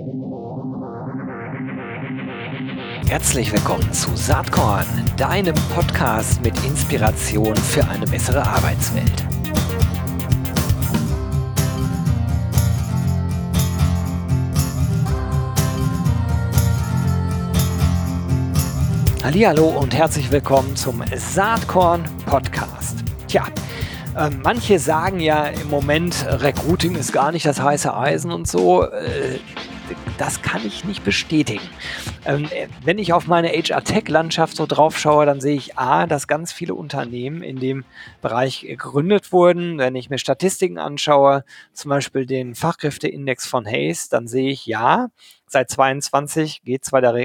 Herzlich willkommen zu Saatkorn, deinem Podcast mit Inspiration für eine bessere Arbeitswelt. Hallihallo und herzlich willkommen zum Saatkorn Podcast. Tja, manche sagen ja im Moment, Recruiting ist gar nicht das heiße Eisen und so. Das kann ich nicht bestätigen. Wenn ich auf meine HR-Tech-Landschaft so drauf schaue, dann sehe ich dass ganz viele Unternehmen in dem Bereich gegründet wurden. Wenn ich mir Statistiken anschaue, zum Beispiel den Fachkräfteindex von Hays, dann sehe ich, seit 22 geht zwar der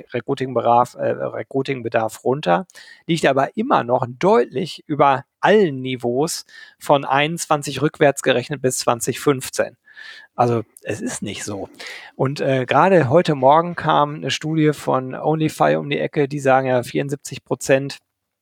Recruiting-Bedarf runter, liegt aber immer noch deutlich über allen Niveaus von 21 rückwärts gerechnet bis 2015. Also es ist nicht so. Und gerade heute Morgen kam eine Studie von Onlyfy um die Ecke, die sagen ja 74%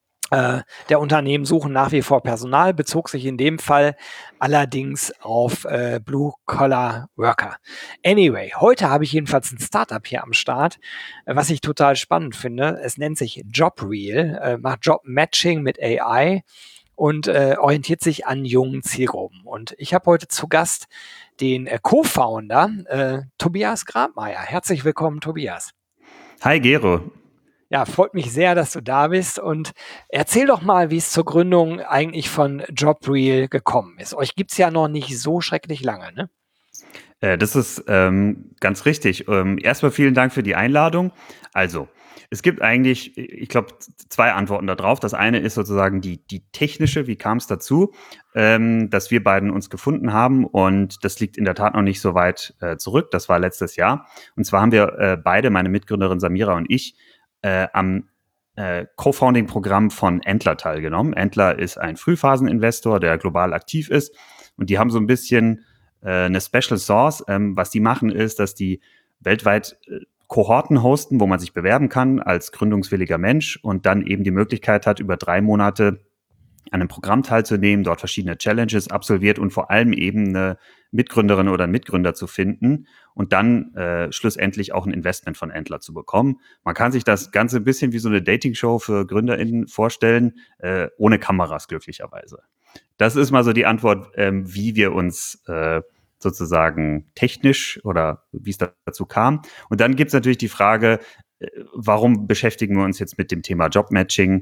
der Unternehmen suchen nach wie vor Personal, bezog sich in dem Fall allerdings auf Blue-Collar-Worker. Anyway, heute habe ich jedenfalls ein Startup hier am Start, was ich total spannend finde. Es nennt sich JobReal, macht Job-Matching mit AI und orientiert sich an jungen Zielgruppen. Und ich habe heute zu Gast den Co-Founder Tobias Grabmeier. Herzlich willkommen, Tobias. Hi, Gero. Ja, freut mich sehr, dass du da bist und erzähl doch mal, wie es zur Gründung eigentlich von JobReal gekommen ist. Euch gibt's ja noch nicht so schrecklich lange, ne? Das ist ganz richtig. Erstmal vielen Dank für die Einladung. Also, es gibt eigentlich, ich glaube, zwei Antworten darauf. Das eine ist sozusagen die technische, wie kam es dazu, dass wir beiden uns gefunden haben, und das liegt in der Tat noch nicht so weit zurück. Das war letztes Jahr. Und zwar haben wir beide, meine Mitgründerin Samira und ich, am Co-Founding-Programm von Entler teilgenommen. Entler ist ein Frühphaseninvestor, der global aktiv ist, und die haben so ein bisschen eine Special Sauce. Was die machen, ist, dass die weltweit Kohorten hosten, wo man sich bewerben kann als gründungswilliger Mensch und dann eben die Möglichkeit hat, über 3 Monate an einem Programm teilzunehmen, dort verschiedene Challenges absolviert und vor allem eben eine Mitgründerin oder einen Mitgründer zu finden und dann schlussendlich auch ein Investment von Entler zu bekommen. Man kann sich das Ganze ein bisschen wie so eine Dating-Show für GründerInnen vorstellen, ohne Kameras glücklicherweise. Das ist mal so die Antwort, wie wir uns sozusagen technisch oder wie es dazu kam. Und dann gibt es natürlich die Frage, warum beschäftigen wir uns jetzt mit dem Thema Jobmatching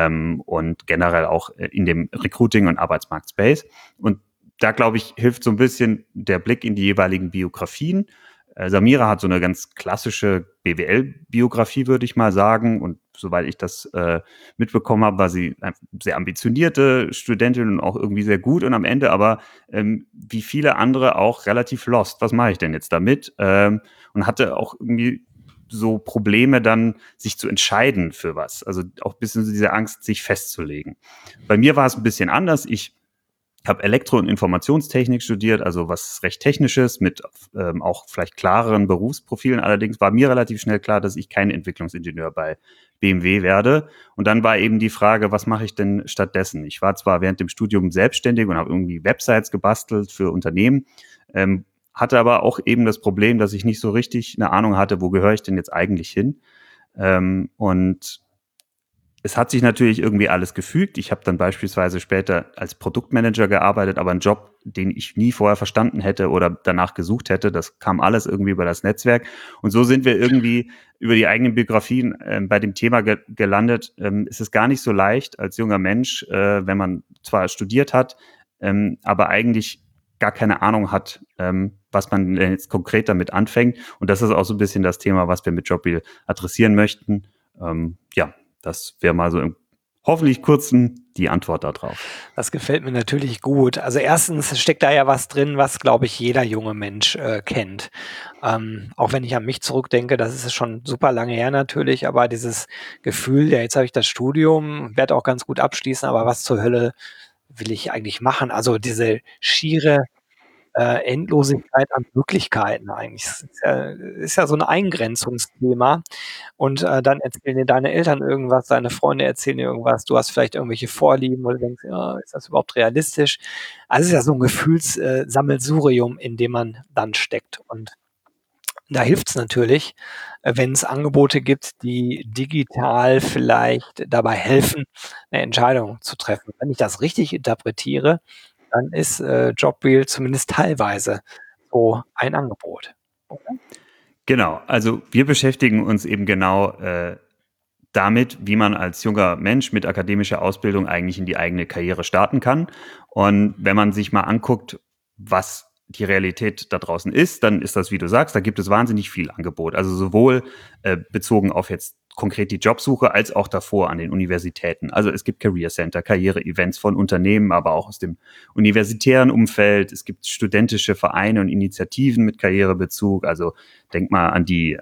und generell auch in dem Recruiting- und Arbeitsmarkt-Space. Und da, glaube ich, hilft so ein bisschen der Blick in die jeweiligen Biografien. Samira hat so eine ganz klassische BWL-Biografie, würde ich mal sagen. Und soweit ich das mitbekommen habe, war sie eine sehr ambitionierte Studentin und auch irgendwie sehr gut. Und am Ende aber, wie viele andere, auch relativ lost. Was mache ich denn jetzt damit? Und hatte auch irgendwie so Probleme dann, sich zu entscheiden für was. Also auch ein bisschen so diese Angst, sich festzulegen. Bei mir war es ein bisschen anders. Ich habe Elektro- und Informationstechnik studiert, also was recht Technisches mit auch vielleicht klareren Berufsprofilen. Allerdings war mir relativ schnell klar, dass ich kein Entwicklungsingenieur bei BMW werde. Und dann war eben die Frage, was mache ich denn stattdessen? Ich war zwar während dem Studium selbstständig und habe irgendwie Websites gebastelt für Unternehmen, hatte aber auch eben das Problem, dass ich nicht so richtig eine Ahnung hatte, wo gehöre ich denn jetzt eigentlich hin? Und es hat sich natürlich irgendwie alles gefügt. Ich habe dann beispielsweise später als Produktmanager gearbeitet, aber einen Job, den ich nie vorher verstanden hätte oder danach gesucht hätte. Das kam alles irgendwie über das Netzwerk. Und so sind wir irgendwie über die eigenen Biografien bei dem Thema gelandet. Es ist gar nicht so leicht als junger Mensch, wenn man zwar studiert hat, aber eigentlich gar keine Ahnung hat, was man denn jetzt konkret damit anfängt. Und das ist auch so ein bisschen das Thema, was wir mit JobReal adressieren möchten. Das wäre mal so im hoffentlich kurzen die Antwort darauf. Das gefällt mir natürlich gut. Also erstens steckt da ja was drin, was, glaube ich, jeder junge Mensch kennt. Auch wenn ich an mich zurückdenke, das ist schon super lange her natürlich, aber dieses Gefühl, ja, jetzt habe ich das Studium, werde auch ganz gut abschließen, aber was zur Hölle will ich eigentlich machen? Also diese schiere Endlosigkeit an Möglichkeiten eigentlich. Das ist ja so ein Eingrenzungsthema. Und dann erzählen dir deine Eltern irgendwas, deine Freunde erzählen dir irgendwas, du hast vielleicht irgendwelche Vorlieben, wo du denkst, ja, ist das überhaupt realistisch? Also es ist ja so ein Gefühlssammelsurium, in dem man dann steckt. Und Da hilft's natürlich, wenn es Angebote gibt, die digital vielleicht dabei helfen, eine Entscheidung zu treffen. Wenn ich das richtig interpretiere, dann ist, Jobwheel zumindest teilweise so ein Angebot, oder? Genau, also wir beschäftigen uns eben genau damit, wie man als junger Mensch mit akademischer Ausbildung eigentlich in die eigene Karriere starten kann. Und wenn man sich mal anguckt, was die Realität da draußen ist, dann ist das, wie du sagst, da gibt es wahnsinnig viel Angebot. Also sowohl bezogen auf jetzt konkret die Jobsuche als auch davor an den Universitäten. Also es gibt Career Center, Karriere-Events von Unternehmen, aber auch aus dem universitären Umfeld. Es gibt studentische Vereine und Initiativen mit Karrierebezug. Also denk mal an die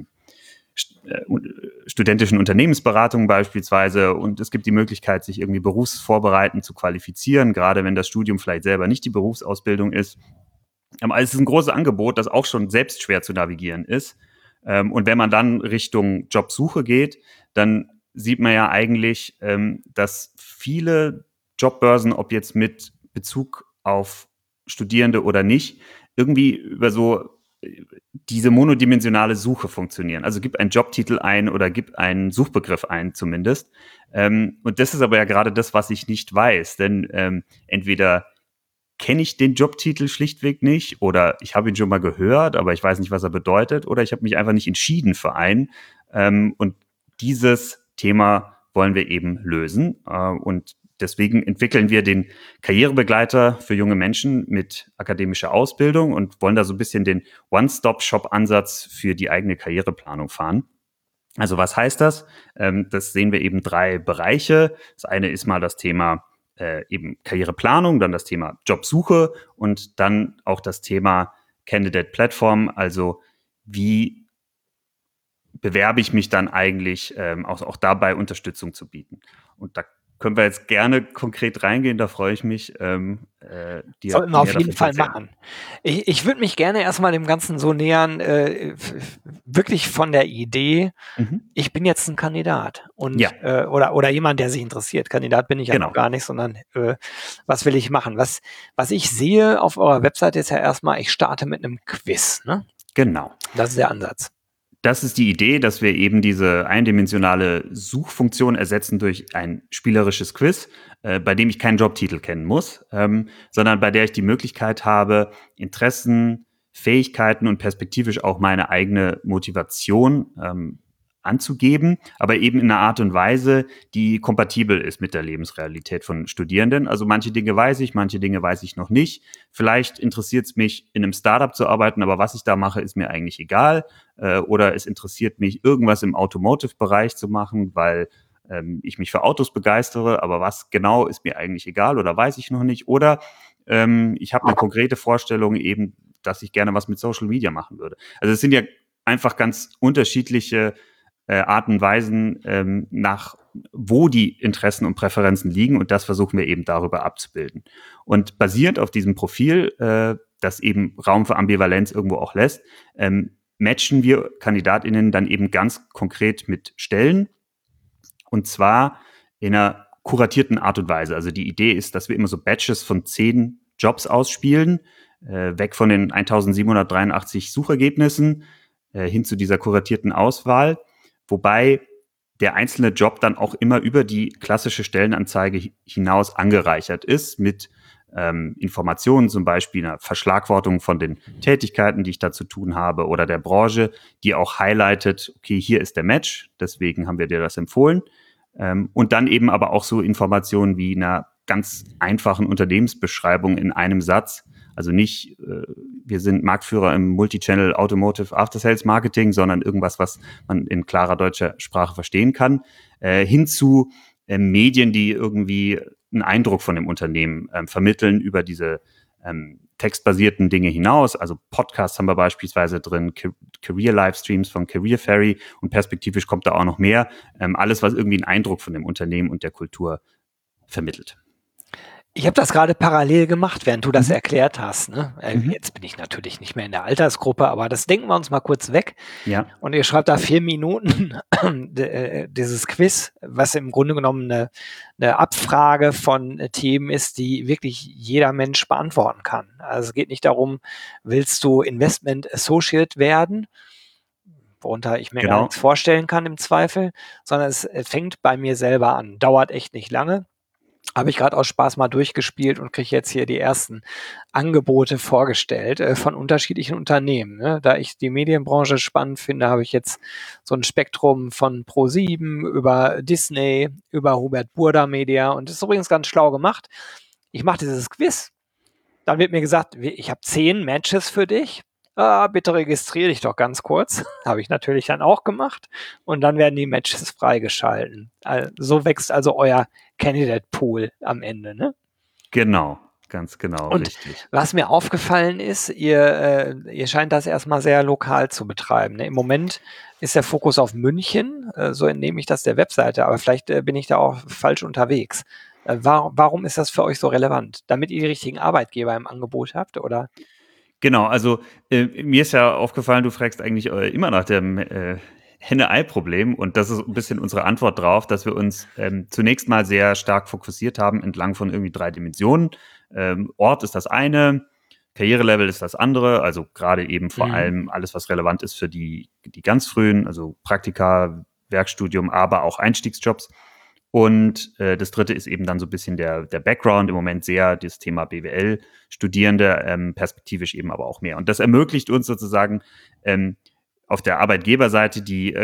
studentischen Unternehmensberatungen beispielsweise, und es gibt die Möglichkeit, sich irgendwie berufsvorbereitend zu qualifizieren, gerade wenn das Studium vielleicht selber nicht die Berufsausbildung ist. Aber es ist ein großes Angebot, das auch schon selbst schwer zu navigieren ist. Und wenn man dann Richtung Jobsuche geht, dann sieht man ja eigentlich, dass viele Jobbörsen, ob jetzt mit Bezug auf Studierende oder nicht, irgendwie über so diese monodimensionale Suche funktionieren. Also gib einen Jobtitel ein oder gib einen Suchbegriff ein zumindest. Und das ist aber ja gerade das, was ich nicht weiß. Denn entweder kenne ich den Jobtitel schlichtweg nicht oder ich habe ihn schon mal gehört, aber ich weiß nicht, was er bedeutet, oder ich habe mich einfach nicht entschieden für einen. Und dieses Thema wollen wir eben lösen. Und deswegen entwickeln wir den Karrierebegleiter für junge Menschen mit akademischer Ausbildung und wollen da so ein bisschen den One-Stop-Shop-Ansatz für die eigene Karriereplanung fahren. Also was heißt das? Das sehen wir eben 3 Bereiche. Das eine ist mal das Thema eben Karriereplanung, dann das Thema Jobsuche und dann auch das Thema Candidate Platform, also wie bewerbe ich mich dann eigentlich, auch dabei Unterstützung zu bieten. Und da können wir jetzt gerne konkret reingehen, da freue ich mich, dir Sollten wir mehr auf jeden davon zu Fall erzählen. machen. Ich würde mich gerne erst mal dem Ganzen so nähern, wirklich von der Idee, Mhm. ich bin jetzt ein Kandidat und, Ja, oder jemand, der sich interessiert. Kandidat bin ich ja noch genau, gar nicht, sondern, was will ich machen? Was ich sehe auf eurer Webseite ist ja erst mal, ich starte mit einem Quiz, ne? genau. Das ist der Ansatz. Das ist die Idee, dass wir eben diese eindimensionale Suchfunktion ersetzen durch ein spielerisches Quiz, bei dem ich keinen Jobtitel kennen muss, sondern bei der ich die Möglichkeit habe, Interessen, Fähigkeiten und perspektivisch auch meine eigene Motivation anzugeben, aber eben in einer Art und Weise, die kompatibel ist mit der Lebensrealität von Studierenden. Also manche Dinge weiß ich noch nicht. Vielleicht interessiert es mich, in einem Startup zu arbeiten, aber was ich da mache, ist mir eigentlich egal. Oder es interessiert mich, irgendwas im Automotive-Bereich zu machen, weil ich mich für Autos begeistere, aber was genau ist mir eigentlich egal oder weiß ich noch nicht. Oder ich habe eine konkrete Vorstellung eben, dass ich gerne was mit Social Media machen würde. Also es sind ja einfach ganz unterschiedliche Arten und Weisen, nach wo die Interessen und Präferenzen liegen, und das versuchen wir eben darüber abzubilden. Und basierend auf diesem Profil, das eben Raum für Ambivalenz irgendwo auch lässt, matchen wir KandidatInnen dann eben ganz konkret mit Stellen, und zwar in einer kuratierten Art und Weise. Also die Idee ist, dass wir immer so Batches von 10 Jobs ausspielen, weg von den 1783 Suchergebnissen hin zu dieser kuratierten Auswahl, wobei der einzelne Job dann auch immer über die klassische Stellenanzeige hinaus angereichert ist mit Informationen, zum Beispiel einer Verschlagwortung von den Tätigkeiten, die ich da zu tun habe, oder der Branche, die auch highlightet, okay, hier ist der Match, deswegen haben wir dir das empfohlen. Und dann eben aber auch so Informationen wie einer ganz einfachen Unternehmensbeschreibung in einem Satz. Also nicht, wir sind Marktführer im Multichannel Automotive After Sales Marketing, sondern irgendwas, was man in klarer deutscher Sprache verstehen kann, hin zu Medien, die irgendwie einen Eindruck von dem Unternehmen vermitteln über diese textbasierten Dinge hinaus. Also Podcasts haben wir beispielsweise drin, Career-Livestreams von Career Ferry, und perspektivisch kommt da auch noch mehr. Alles, was irgendwie einen Eindruck von dem Unternehmen und der Kultur vermittelt. Ich habe das gerade parallel gemacht, während du das Mhm. erklärt hast, ne? Mhm. Jetzt bin ich natürlich nicht mehr in der Altersgruppe, aber das denken wir uns mal kurz weg. Ja, Und ihr schreibt da 4 Minuten dieses Quiz, was im Grunde genommen eine Abfrage von Themen ist, die wirklich jeder Mensch beantworten kann. Also es geht nicht darum, willst du Investment Associate werden, worunter ich mir gar nichts genau. vorstellen kann im Zweifel, sondern es fängt bei mir selber an. Dauert echt nicht lange. Habe ich gerade aus Spaß mal durchgespielt und kriege jetzt hier die ersten Angebote vorgestellt von unterschiedlichen Unternehmen. Ne? Da ich die Medienbranche spannend finde, habe ich jetzt so ein Spektrum von Pro7 über Disney, über Hubert Burda Media und das ist übrigens ganz schlau gemacht. Ich mache dieses Quiz, dann wird mir gesagt, ich habe 10 Matches für dich. Bitte registriere dich doch ganz kurz. Habe ich natürlich dann auch gemacht. Und dann werden die Matches freigeschalten. So wächst also euer Candidate Pool am Ende. Ne? Genau, ganz genau, Und richtig. was mir aufgefallen ist, ihr scheint das erstmal sehr lokal zu betreiben. Ne? Im Moment ist der Fokus auf München, so entnehme ich das der Webseite, aber vielleicht bin ich da auch falsch unterwegs. Warum ist das für euch so relevant? Damit ihr die richtigen Arbeitgeber im Angebot habt, oder? Genau, also, mir ist ja aufgefallen, du fragst eigentlich, immer nach dem, Henne-Ei-Problem und das ist ein bisschen unsere Antwort drauf, dass wir uns, zunächst mal sehr stark fokussiert haben entlang von irgendwie 3 Dimensionen. Ort ist das eine, Karrierelevel ist das andere, also gerade eben vor Mhm. allem alles, was relevant ist für die ganz frühen, also Praktika, Werkstudium, aber auch Einstiegsjobs. Und das dritte ist eben dann so ein bisschen der Background, im Moment sehr das Thema BWL-Studierende, perspektivisch eben aber auch mehr. Und das ermöglicht uns sozusagen auf der Arbeitgeberseite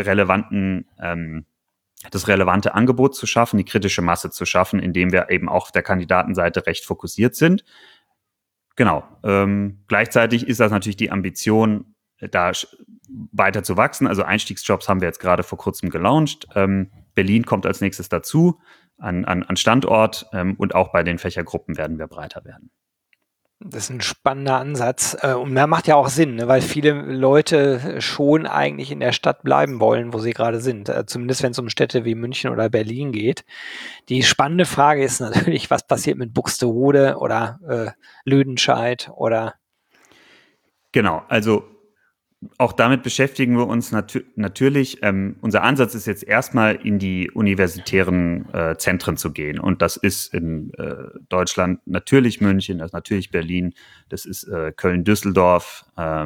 das relevante Angebot zu schaffen, die kritische Masse zu schaffen, indem wir eben auch auf der Kandidatenseite recht fokussiert sind. Genau. Gleichzeitig ist das natürlich die Ambition, da weiter zu wachsen. Also Einstiegsjobs haben wir jetzt gerade vor kurzem gelauncht. Berlin kommt als nächstes dazu an Standort und auch bei den Fächergruppen werden wir breiter werden. Das ist ein spannender Ansatz. Und der macht ja auch Sinn, ne? Weil viele Leute schon eigentlich in der Stadt bleiben wollen, wo sie gerade sind. Zumindest wenn es um Städte wie München oder Berlin geht. Die spannende Frage ist natürlich, was passiert mit Buxtehude oder Lüdenscheid oder Genau, also auch damit beschäftigen wir uns natürlich. Unser Ansatz ist jetzt erstmal in die universitären Zentren zu gehen. Und das ist in Deutschland natürlich München, das ist natürlich Berlin, das ist Köln-Düsseldorf,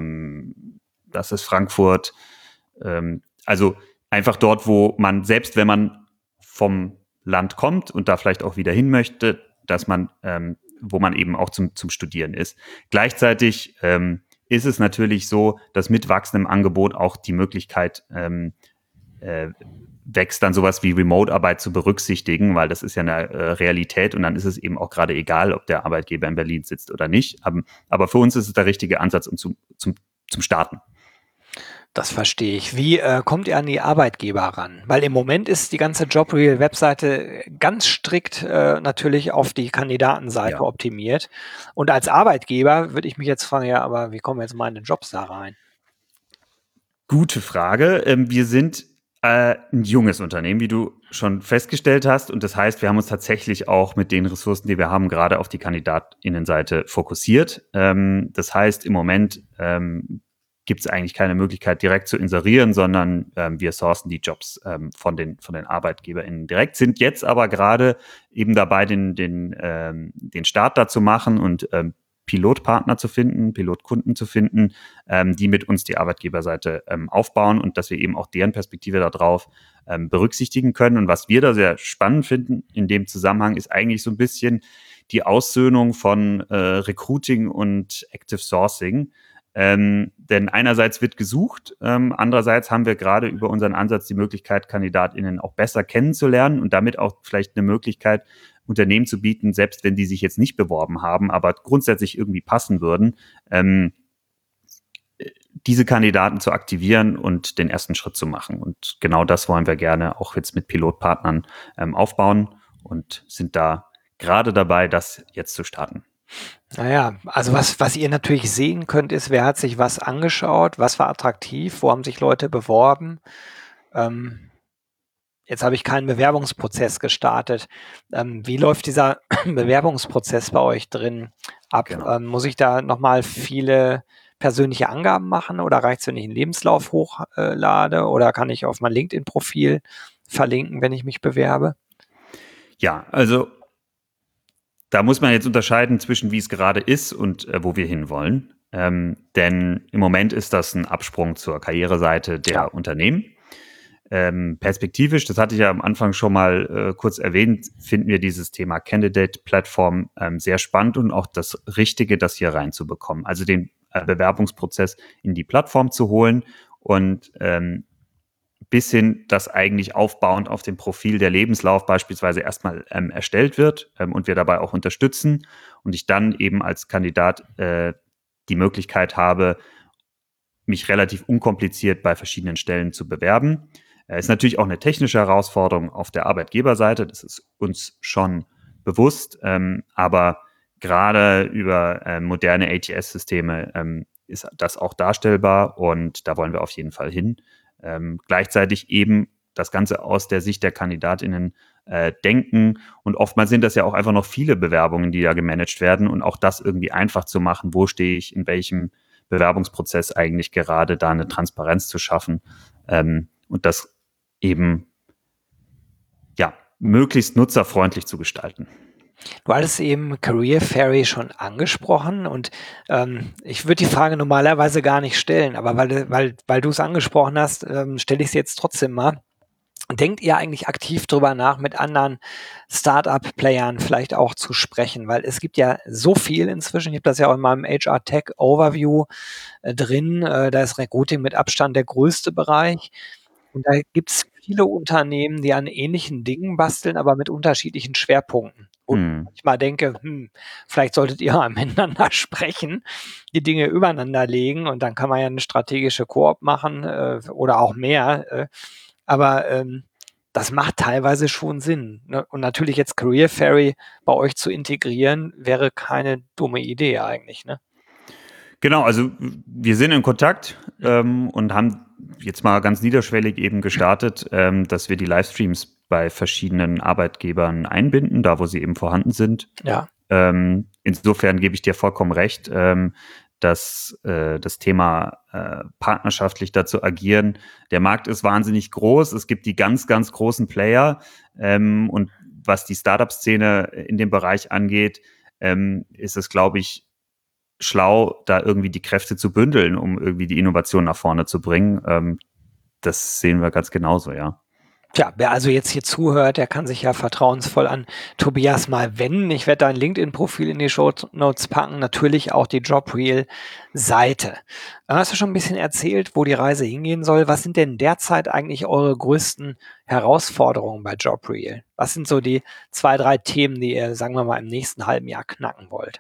das ist Frankfurt. Also einfach dort, wo man, selbst wenn man vom Land kommt und da vielleicht auch wieder hin möchte, dass man, wo man eben auch zum Studieren ist. Gleichzeitig ist es natürlich so, dass mit wachsendem Angebot auch die Möglichkeit äh, wächst, dann sowas wie Remote-Arbeit zu berücksichtigen, weil das ist ja eine Realität und dann ist es eben auch gerade egal, ob der Arbeitgeber in Berlin sitzt oder nicht. Aber für uns ist es der richtige Ansatz, um zum Starten. das verstehe ich. Wie kommt ihr an die Arbeitgeber ran? Weil im Moment ist die ganze JobReal-Webseite ganz strikt natürlich auf die Kandidatenseite Ja. optimiert. Und als Arbeitgeber würde ich mich jetzt fragen, ja, aber wie kommen jetzt meine Jobs da rein? Gute Frage. Wir sind ein junges Unternehmen, wie du schon festgestellt hast. Und das heißt, wir haben uns tatsächlich auch mit den Ressourcen, die wir haben, gerade auf die KandidatInnenseite fokussiert. Das heißt, im Moment gibt es eigentlich keine Möglichkeit, direkt zu inserieren, sondern wir sourcen die Jobs von den ArbeitgeberInnen direkt, sind jetzt aber gerade eben dabei, den Start da zu machen und Pilotpartner zu finden, Pilotkunden zu finden, die mit uns die Arbeitgeberseite aufbauen und dass wir eben auch deren Perspektive darauf berücksichtigen können. Und was wir da sehr spannend finden in dem Zusammenhang ist eigentlich so ein bisschen die Aussöhnung von Recruiting und Active Sourcing. Denn einerseits wird gesucht, andererseits haben wir gerade über unseren Ansatz die Möglichkeit, KandidatInnen auch besser kennenzulernen und damit auch vielleicht eine Möglichkeit, Unternehmen zu bieten, selbst wenn die sich jetzt nicht beworben haben, aber grundsätzlich irgendwie passen würden, diese Kandidaten zu aktivieren und den ersten Schritt zu machen. Und genau das wollen wir gerne auch jetzt mit Pilotpartnern aufbauen und sind da gerade dabei, das jetzt zu starten. Naja, also was ihr natürlich sehen könnt, ist, wer hat sich was angeschaut, was war attraktiv, wo haben sich Leute beworben. Ähm, jetzt habe ich keinen Bewerbungsprozess gestartet. Wie läuft dieser Bewerbungsprozess bei euch drin ab? Genau. Muss ich da nochmal viele persönliche Angaben machen oder reicht es, wenn ich einen Lebenslauf hochlade oder kann ich auf mein LinkedIn-Profil verlinken, wenn ich mich bewerbe? Ja, also da muss man jetzt unterscheiden zwischen wie es gerade ist und wo wir hinwollen. Denn im Moment ist das ein Absprung zur Karriereseite Ja. der Unternehmen. Perspektivisch, das hatte ich ja am Anfang schon mal kurz erwähnt, finden wir dieses Thema Candidate-Plattform sehr spannend und auch das Richtige, das hier reinzubekommen. Also den Bewerbungsprozess in die Plattform zu holen und bis hin, dass eigentlich aufbauend auf dem Profil der Lebenslauf beispielsweise erstmal erstellt wird und wir dabei auch unterstützen und ich dann eben als Kandidat die Möglichkeit habe, mich relativ unkompliziert bei verschiedenen Stellen zu bewerben. Ist natürlich auch eine technische Herausforderung auf der Arbeitgeberseite, das ist uns schon bewusst, aber gerade über moderne ATS-Systeme ist das auch darstellbar und da wollen wir auf jeden Fall hin. Gleichzeitig eben das Ganze aus der Sicht der KandidatInnen denken und oftmals sind das ja auch einfach noch viele Bewerbungen, die da gemanagt werden und auch das irgendwie einfach zu machen, wo stehe ich, in welchem Bewerbungsprozess eigentlich gerade da eine Transparenz zu schaffen und das eben ja möglichst nutzerfreundlich zu gestalten. Du hattest eben Career Fairy schon angesprochen und ich würde die Frage normalerweise gar nicht stellen, aber weil du es angesprochen hast, stelle ich es jetzt trotzdem mal. Denkt ihr eigentlich aktiv drüber nach, mit anderen Startup-Playern vielleicht auch zu sprechen? Weil es gibt ja so viel inzwischen. Ich habe das ja auch in meinem HR Tech Overview drin. Da ist Recruiting mit Abstand der größte Bereich. Und da gibt es viele Unternehmen, die an ähnlichen Dingen basteln, aber mit unterschiedlichen Schwerpunkten. Wo ich manchmal denke, vielleicht solltet ihr mal miteinander sprechen, die Dinge übereinander legen und dann kann man ja eine strategische Koop machen oder auch mehr. Aber das macht teilweise schon Sinn. Ne? Und natürlich jetzt Career Fairy bei euch zu integrieren, wäre keine dumme Idee eigentlich. Ne? Genau, also wir sind in Kontakt und haben jetzt mal ganz niederschwellig eben gestartet, dass wir die Livestreams bei verschiedenen Arbeitgebern einbinden, da wo sie eben vorhanden sind. Ja. Insofern gebe ich dir vollkommen recht, dass das Thema partnerschaftlich dazu agieren, der Markt ist wahnsinnig groß, es gibt die ganz, ganz großen Player und was die Startup-Szene in dem Bereich angeht, ist es, glaube ich, schlau, da irgendwie die Kräfte zu bündeln, um irgendwie die Innovation nach vorne zu bringen. Das sehen wir ganz genauso, ja. Tja, wer also jetzt hier zuhört, der kann sich ja vertrauensvoll an Tobias mal wenden. Ich werde dein LinkedIn-Profil in die Shownotes packen, natürlich auch die JobReal-Seite. Hast du schon ein bisschen erzählt, wo die Reise hingehen soll? Was sind denn derzeit eigentlich eure größten Herausforderungen bei JobReal? Was sind so die 2, 3 Themen, die ihr, sagen wir mal, im nächsten halben Jahr knacken wollt?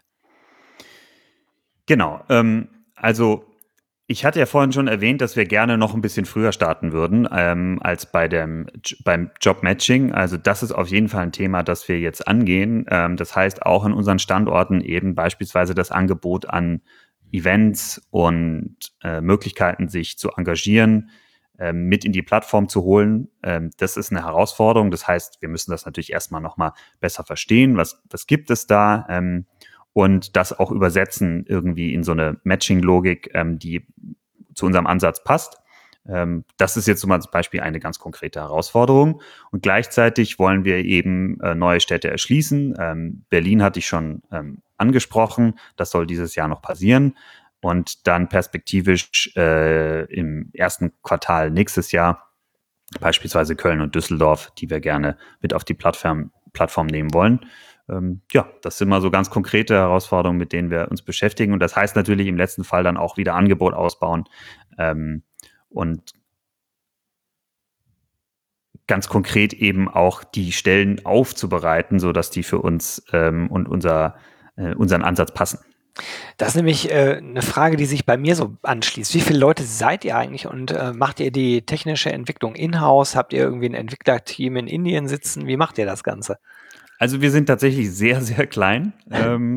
Genau. Also ich hatte ja vorhin schon erwähnt, dass wir gerne noch ein bisschen früher starten würden als beim Jobmatching. Also das ist auf jeden Fall ein Thema, das wir jetzt angehen. Das heißt auch in unseren Standorten eben beispielsweise das Angebot an Events und Möglichkeiten, sich zu engagieren, mit in die Plattform zu holen. Das ist eine Herausforderung. Das heißt, wir müssen das natürlich erstmal noch mal besser verstehen. Was gibt es da? Und das auch übersetzen irgendwie in so eine Matching-Logik, die zu unserem Ansatz passt. Das ist jetzt zum Beispiel eine ganz konkrete Herausforderung. Und gleichzeitig wollen wir eben neue Städte erschließen. Berlin hatte ich schon angesprochen. Das soll dieses Jahr noch passieren. Und dann perspektivisch im ersten Quartal nächstes Jahr beispielsweise Köln und Düsseldorf, die wir gerne mit auf die Plattform nehmen wollen. Ja, das sind mal so ganz konkrete Herausforderungen, mit denen wir uns beschäftigen. Und das heißt natürlich im letzten Fall dann auch wieder Angebot ausbauen und ganz konkret eben auch die Stellen aufzubereiten, sodass die für uns und unseren Ansatz passen. Das ist nämlich eine Frage, die sich bei mir so anschließt. Wie viele Leute seid ihr eigentlich und macht ihr die technische Entwicklung in-house? Habt ihr irgendwie ein Entwicklerteam in Indien sitzen? Wie macht ihr das Ganze? Also wir sind tatsächlich sehr, sehr klein,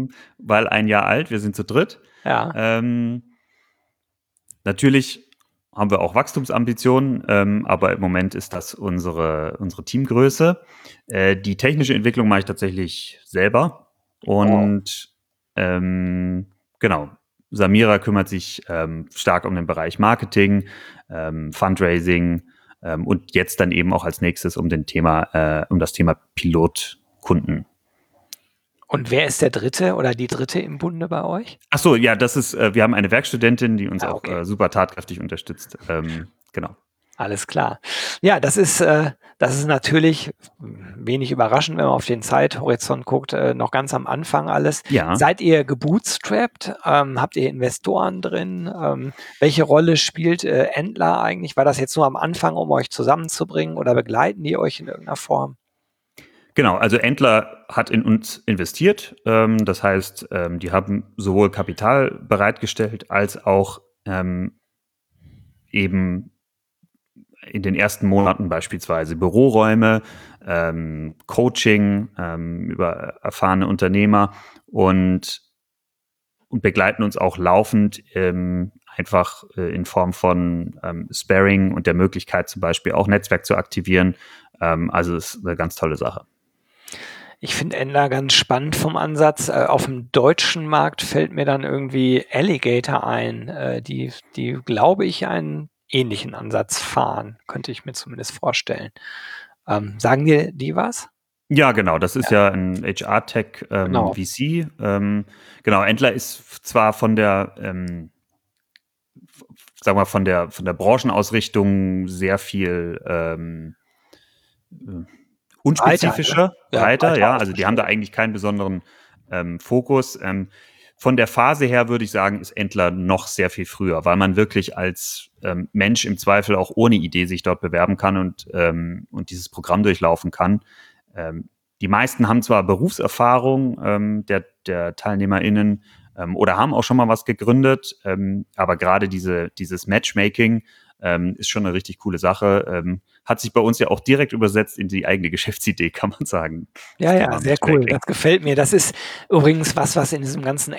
weil ein Jahr alt, wir sind zu dritt. Ja. Natürlich haben wir auch Wachstumsambitionen, aber im Moment ist das unsere Teamgröße. Die technische Entwicklung mache ich tatsächlich selber. Und genau, Samira kümmert sich stark um den Bereich Marketing, Fundraising und jetzt dann eben auch als nächstes um das Thema Pilotkunden. Und wer ist der Dritte oder die Dritte im Bunde bei euch? Ach so, ja, wir haben eine Werkstudentin, die uns Okay. auch super tatkräftig unterstützt. Genau. Alles klar. Ja, das ist natürlich wenig überraschend, wenn man auf den Zeithorizont guckt, noch ganz am Anfang alles. Ja. Seid ihr gebootstrapped? Habt ihr Investoren drin? Welche Rolle spielt Entler eigentlich? War das jetzt nur am Anfang, um euch zusammenzubringen, oder begleiten die euch in irgendeiner Form? Genau, also Entler hat in uns investiert. Das heißt, die haben sowohl Kapital bereitgestellt als auch eben in den ersten Monaten beispielsweise Büroräume, Coaching über erfahrene Unternehmer und begleiten uns auch laufend einfach in Form von Sparring und der Möglichkeit zum Beispiel auch Netzwerk zu aktivieren. Also es ist eine ganz tolle Sache. Ich finde Entler ganz spannend vom Ansatz. Auf dem deutschen Markt fällt mir dann irgendwie Alligator ein, die glaube ich, einen ähnlichen Ansatz fahren, könnte ich mir zumindest vorstellen. Sagen dir die was? Ja, genau. Das ist ja ein HR-Tech Genau. VC. Genau, Entler ist zwar von der, sagen wir, von der Branchenausrichtung sehr viel unspezifischer, breiter, ja. Also die haben da eigentlich keinen besonderen Fokus. Von der Phase her würde ich sagen, ist Entler noch sehr viel früher, weil man wirklich als Mensch im Zweifel auch ohne Idee sich dort bewerben kann und dieses Programm durchlaufen kann. Die meisten haben zwar Berufserfahrung der TeilnehmerInnen oder haben auch schon mal was gegründet, aber gerade dieses Matchmaking ist schon eine richtig coole Sache. Hat sich bei uns ja auch direkt übersetzt in die eigene Geschäftsidee, kann man sagen. Ja, sehr cool. Das gefällt mir. Das ist übrigens was in diesem ganzen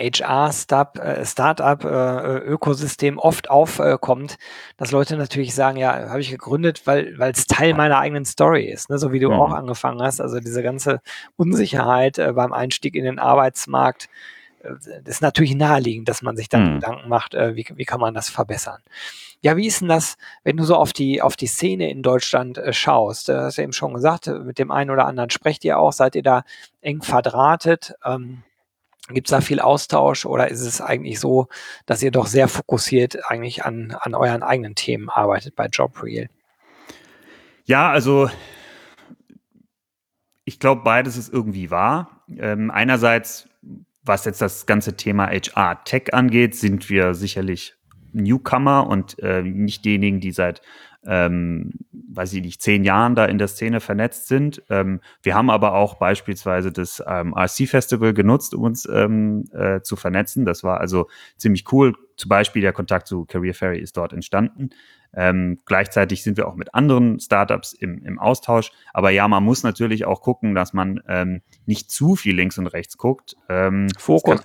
HR-Startup-Ökosystem oft aufkommt, dass Leute natürlich sagen, ja, habe ich gegründet, weil es Teil meiner eigenen Story ist, ne? So wie du auch angefangen hast. Also diese ganze Unsicherheit beim Einstieg in den Arbeitsmarkt, das ist natürlich naheliegend, dass man sich dann Gedanken macht, wie kann man das verbessern. Ja, wie ist denn das, wenn du so auf die Szene in Deutschland schaust? Hast du eben schon gesagt, mit dem einen oder anderen sprecht ihr auch, seid ihr da eng verdrahtet? Gibt es da viel Austausch, oder ist es eigentlich so, dass ihr doch sehr fokussiert eigentlich an euren eigenen Themen arbeitet bei JobReal? Ja, also ich glaube, beides ist irgendwie wahr. Einerseits, was jetzt das ganze Thema HR-Tech angeht, sind wir sicherlich Newcomer und nicht diejenigen, die seit, weiß ich nicht, 10 Jahren da in der Szene vernetzt sind. Wir haben aber auch beispielsweise das RC-Festival genutzt, um uns zu vernetzen. Das war also ziemlich cool. Zum Beispiel der Kontakt zu Career Ferry ist dort entstanden. Gleichzeitig sind wir auch mit anderen Startups im Austausch. Aber ja, man muss natürlich auch gucken, dass man nicht zu viel links und rechts guckt. Fokus.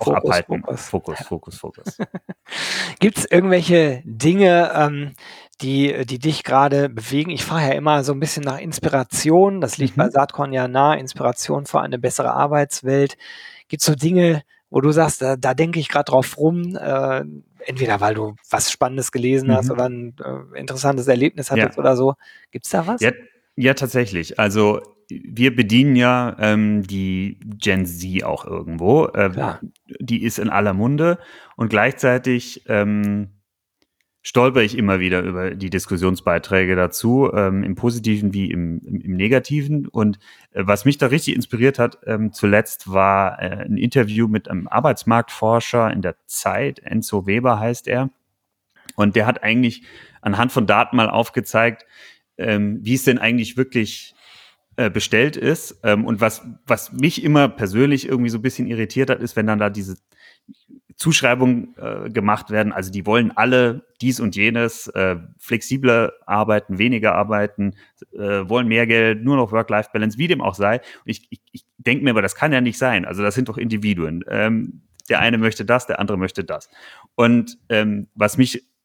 Gibt es irgendwelche Dinge, die dich gerade bewegen? Ich frage ja immer so ein bisschen nach Inspiration. Das liegt bei Saatkorn ja nahe, Inspiration für eine bessere Arbeitswelt. Gibt es so Dinge, wo du sagst, da denke ich gerade drauf rum, entweder weil du was Spannendes gelesen hast oder ein interessantes Erlebnis hattest oder so. Gibt es da was? Ja, tatsächlich. Also wir bedienen ja die Gen Z auch irgendwo. Die ist in aller Munde und gleichzeitig stolper ich immer wieder über die Diskussionsbeiträge dazu, im Positiven wie im Negativen. Und was mich da richtig inspiriert hat, zuletzt war ein Interview mit einem Arbeitsmarktforscher in der Zeit, Enzo Weber heißt er. Und der hat eigentlich anhand von Daten mal aufgezeigt, wie es denn eigentlich wirklich bestellt ist. Und was mich immer persönlich irgendwie so ein bisschen irritiert hat, ist, wenn dann da diese Zuschreibungen gemacht werden. Also die wollen alle dies und jenes, flexibler arbeiten, weniger arbeiten, wollen mehr Geld, nur noch Work-Life-Balance, wie dem auch sei. Und ich denke mir aber, das kann ja nicht sein. Also das sind doch Individuen. Der eine möchte das, der andere möchte das. Und was mich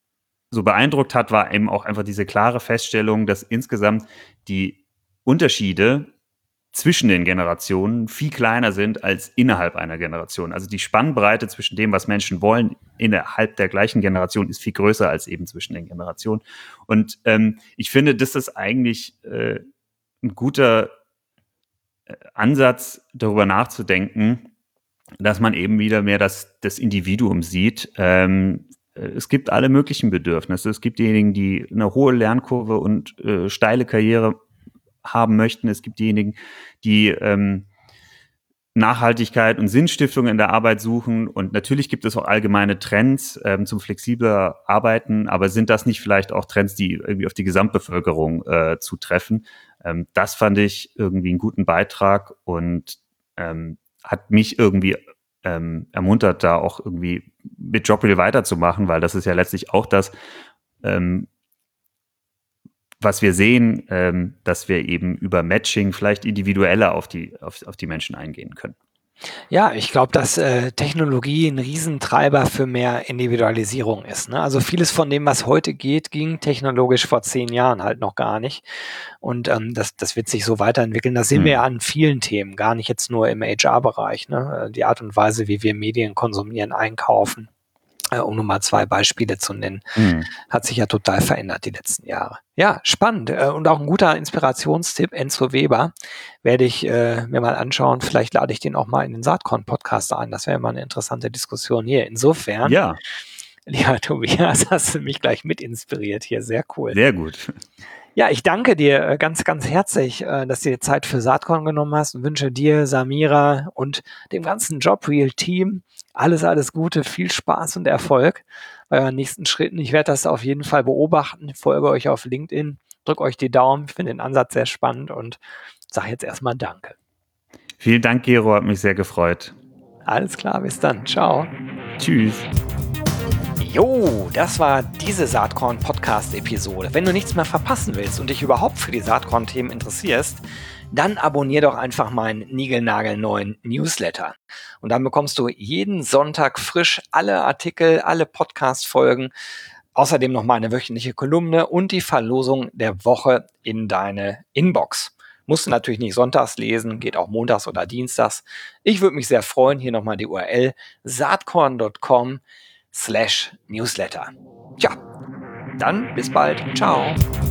so beeindruckt hat, war eben auch einfach diese klare Feststellung, dass insgesamt die Unterschiede zwischen den Generationen viel kleiner sind als innerhalb einer Generation. Also die Spannbreite zwischen dem, was Menschen wollen, innerhalb der gleichen Generation ist viel größer als eben zwischen den Generationen. Und ich finde, das ist eigentlich ein guter Ansatz, darüber nachzudenken, dass man eben wieder mehr das Individuum sieht. Es gibt alle möglichen Bedürfnisse. Es gibt diejenigen, die eine hohe Lernkurve und steile Karriere haben möchten. Es gibt diejenigen, die Nachhaltigkeit und Sinnstiftung in der Arbeit suchen. Und natürlich gibt es auch allgemeine Trends zum flexibler Arbeiten, aber sind das nicht vielleicht auch Trends, die irgendwie auf die Gesamtbevölkerung zutreffen? Das fand ich irgendwie einen guten Beitrag und hat mich irgendwie ermuntert, da auch irgendwie mit Jobreel weiterzumachen, weil das ist ja letztlich auch das, was wir sehen, dass wir eben über Matching vielleicht individueller auf die Menschen eingehen können. Ja, ich glaube, dass Technologie ein Riesentreiber für mehr Individualisierung ist. Ne? Also vieles von dem, was heute geht, ging technologisch vor 10 Jahren halt noch gar nicht. Und das wird sich so weiterentwickeln. Das sehen wir ja an vielen Themen, gar nicht jetzt nur im HR-Bereich. Ne? Die Art und Weise, wie wir Medien konsumieren, einkaufen, um nur mal 2 Beispiele zu nennen, hat sich ja total verändert die letzten Jahre. Ja, spannend und auch ein guter Inspirationstipp, Enzo Weber, werde ich mir mal anschauen. Vielleicht lade ich den auch mal in den Saatkorn-Podcast ein. Das wäre mal eine interessante Diskussion hier. Insofern, ja, lieber Tobias, hast du mich gleich mit inspiriert hier. Sehr cool. Sehr gut. Ja, ich danke dir ganz, ganz herzlich, dass du dir Zeit für Saatkorn genommen hast und wünsche dir, Samira und dem ganzen Jobreel-Team alles Gute, viel Spaß und Erfolg bei euren nächsten Schritten. Ich werde das auf jeden Fall beobachten, folge euch auf LinkedIn, drücke euch die Daumen, ich finde den Ansatz sehr spannend und sage jetzt erstmal Danke. Vielen Dank, Gero, hat mich sehr gefreut. Alles klar, bis dann. Ciao. Tschüss. Jo, das war diese Saatkorn-Podcast-Episode. Wenn du nichts mehr verpassen willst und dich überhaupt für die Saatkorn-Themen interessierst, dann abonnier doch einfach meinen niegelnagelneuen Newsletter. Und dann bekommst du jeden Sonntag frisch alle Artikel, alle Podcast-Folgen, außerdem noch meine wöchentliche Kolumne und die Verlosung der Woche in deine Inbox. Musst du natürlich nicht sonntags lesen, geht auch montags oder dienstags. Ich würde mich sehr freuen, hier nochmal die URL saatkorn.com/Newsletter. Tja, dann bis bald. Ciao.